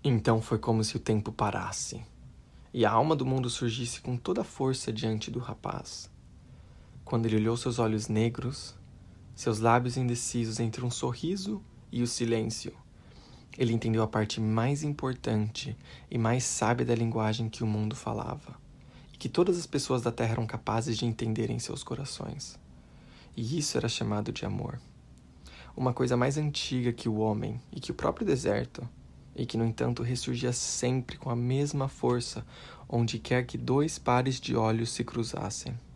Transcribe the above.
Então foi como se o tempo parasse, e a alma do mundo surgisse com toda a força diante do rapaz. Quando ele olhou seus olhos negros, seus lábios indecisos entre um sorriso e o silêncio, ele entendeu a parte mais importante e mais sábia da linguagem que o mundo falava, e que todas as pessoas da Terra eram capazes de entender em seus corações. E isso era chamado de amor. Uma coisa mais antiga que o homem e que o próprio deserto, e que, no entanto, ressurgia sempre com a mesma força onde quer que dois pares de olhos se cruzassem.